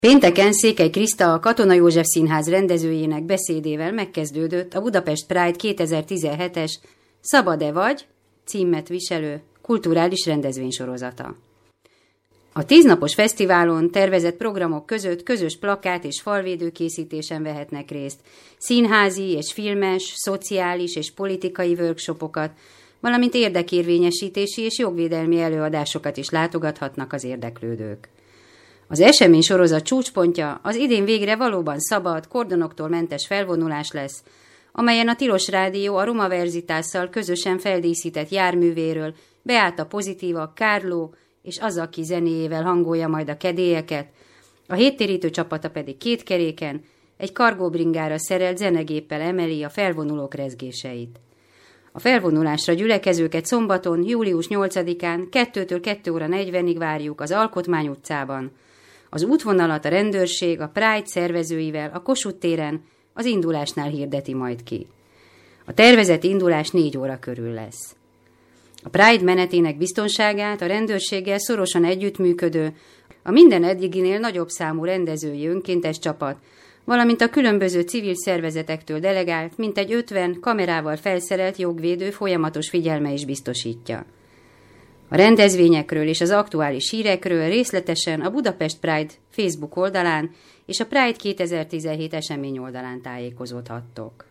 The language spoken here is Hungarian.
Pénteken Székely Kriszta, a Katona József Színház rendezőjének beszédével megkezdődött a Budapest Pride 2017-es Szabad-e vagy? Címet viselő kulturális rendezvénysorozata. A 10 napos fesztiválon tervezett programok között közös plakát és falvédőkészítésen vehetnek részt, színházi és filmes, szociális és politikai workshopokat, valamint érdekérvényesítési és jogvédelmi előadásokat is látogathatnak az érdeklődők. Az esemény sorozat csúcspontja az idén végre valóban szabad, kordonoktól mentes felvonulás lesz, amelyen a Tilos Rádió a Roma Verzitásszal közösen feldíszített járművéről Beáta Pozitívak, Kárló és Azaki zenéjével hangolja majd a kedélyeket, a héttérítő csapata pedig 2 keréken, egy kargóbringára szerelt zenegéppel emeli a felvonulók rezgéseit. A felvonulásra gyülekezőket szombaton, július 8-án 2-től 2 óra 40-ig várjuk az Alkotmány utcában. Az útvonalat a rendőrség a Pride szervezőivel a Kossuth téren az indulásnál hirdeti majd ki. A tervezett indulás 4 óra körül lesz. A Pride menetének biztonságát a rendőrséggel szorosan együttműködő, a minden eddiginél nagyobb számú rendezői önkéntes csapat, valamint a különböző civil szervezetektől delegált, mintegy 50 kamerával felszerelt jogvédő folyamatos figyelme is biztosítja. A rendezvényekről és az aktuális hírekről részletesen a Budapest Pride Facebook oldalán és a Pride 2017 esemény oldalán tájékozódhattok.